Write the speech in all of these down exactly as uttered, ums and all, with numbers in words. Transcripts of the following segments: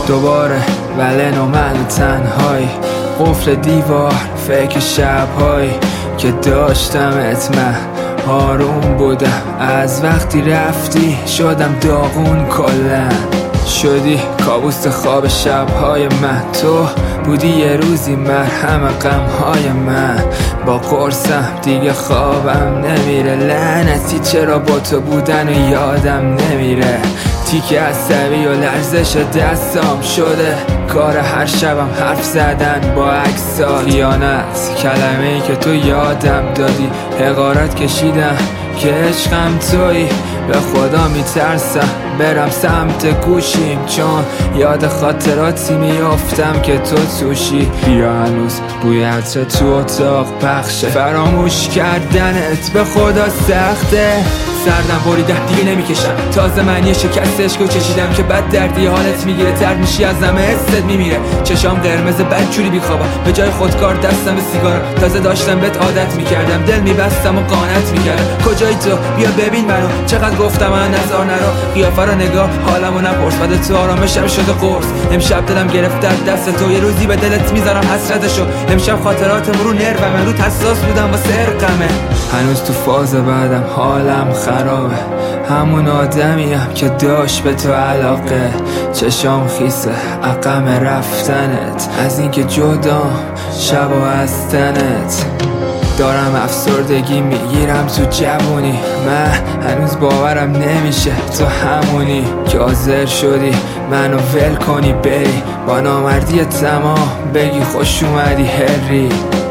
دوباره ولن و من تنهایی، قفل دیوار فکر شبهایی که داشتمت. من آروم بودم از وقتی رفتی، شدم داغون کلن. شدی کابوس خواب شبهای من، تو بودی یه روزی مرهم غمهای من. با قرصم دیگه خوابم نمیره، لعنتی چرا با تو بودن و یادم نمیره. تیکه عصبی و لرزش دستام شده کار هر شبم حرف زدن با عکسات. خیانت کلمه ای که تو یادم دادی، حقارت کشیدم که عشقم تویی. به خدا میترسم برم سمت گوشیم، چون یاد خاطراتی میافتم که تو توشی. بیا هنوز بوی عطر تو اتاق پخشه، فراموش کردنت به خدا سخته. سردم بریده دیگه نمیکشم، تازه من یه شکست عشقو چشیدم که بد دردی حالت میگیره، ترد میشی از همه حست میمیره. چشام قرمز بدجوری بیخوابم، به جای خودکار دستم به سیگارم. تازه داشتم بهت عادت میکردم، دل میبستم و قانت میکردم. کجایی تو؟ بیا ببین منو، چقدر گفتم من نزار نرو. قیافه رو نگاه حالمو نپرس، بعد تو آرامشم شده قرص. امشب دلم گرفته از دست تو، یه روزی به دلت میذارم حسرتشو. امشب خاطراتم رو نرومه، رو حساس بودم واسه ارقمه. هنوز تو فاز بعدم حالم خرابه، همون آدمیم که داشت به تو علاقه. چشام خیسه عقم رفتنت، از اینکه جدا شب و از تنت. دارم افسردگی میگیرم تو جوونی، من هنوز باورم نمیشه تو همونی که حاضر شدی منو ول کنی بری، با نامردی تمام بگی خوش اومدی هری.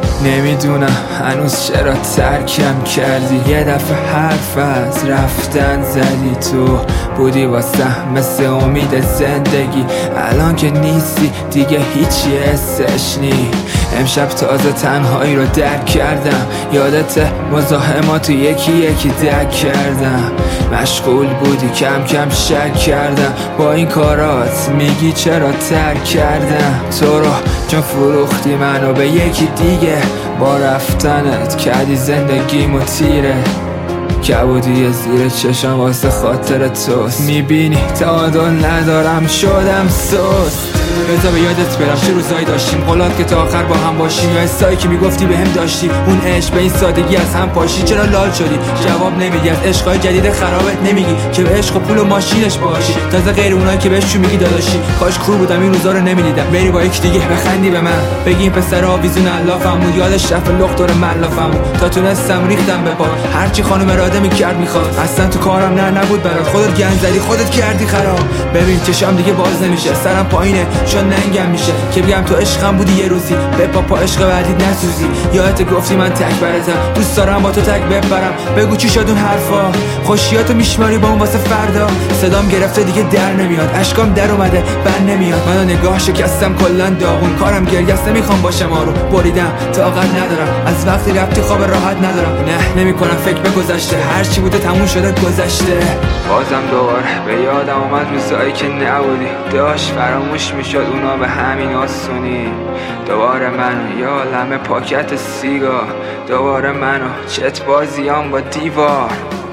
نمیدونم هنوز چرا ترکم کردی، یه دفعه حرف از رفتن زدی. تو بودی واسه مثل امید زندگی، الان که نیستی دیگه هیچی حسش نی. امشب تازه تنهایی رو درک کردم، یادت مزاحماتو یکی یکی درک کردم. مشغول بودی کم کم شک کردم، با این کارات میگی چرا ترک کردم تو رو، چون فروختی منو به یکی دیگه. با رفتنت کردی زندگیمو تیره، کبودی زیر چشم واسه خاطر توست. میبینی تعادل ندارم شدم سست. بذار به یادت برم چه روزایی داشتیم، قولات که تا آخر با هم باشیم، یا حسایی که میگفتی به هم داشتی. اون عشق به این سادگی از هم پاشی، چرا لال شدی؟ جواب نمیدی، از عشقای جدید خرابت نمیگی که به عشق و پول و ماشینش باشی. تازه غیر اونایی که بهش چون میگی داداشی. کاش کور بودم این روزا رو نمیدیدم، بری با یک دیگه بخندی به من، بگی این پسر آویزون علافم بود، یادش رفت لخت دور ملافم بود. تا تونستم ریختم به پا، هرچی خانم اراده میکرد میخواد. اصلا تو کارم نه نبود برات، خودت گند زدی خودت کردی خراب. ببین چشام دیگه باز نمیشه، سرم پایینه چون ننگم میشه که بگم تو عشقم بودی یه روزی، به پاپا عشق بعدی نسوزی. یادت گفتی من تک برتم، دوست دارم با تو تک ببرم. بگو چی شد اون حرفا، خوشیاتو میشماری با اون واسه فردا. صدام گرفته دیگه در نمیاد، اشکام در اومده بر نمیاد. منو نگاه شکستم کلا داغون، کارم گریست نمیخوام باشم آروم. بریدم طاقت ندارم، از وقتی رفتی خواب راحت ندارم. نه نمیکنم فکر به گذشته، هر چی بوده تموم شده گذشته. بازم دوباره به یادم اومد روزایی که نبودی، داشت فراموش میشد اونا به همین آسونی. دوباره منو یا لمه پاکت سیگار، دوباره منو چت بازیام با دیوار.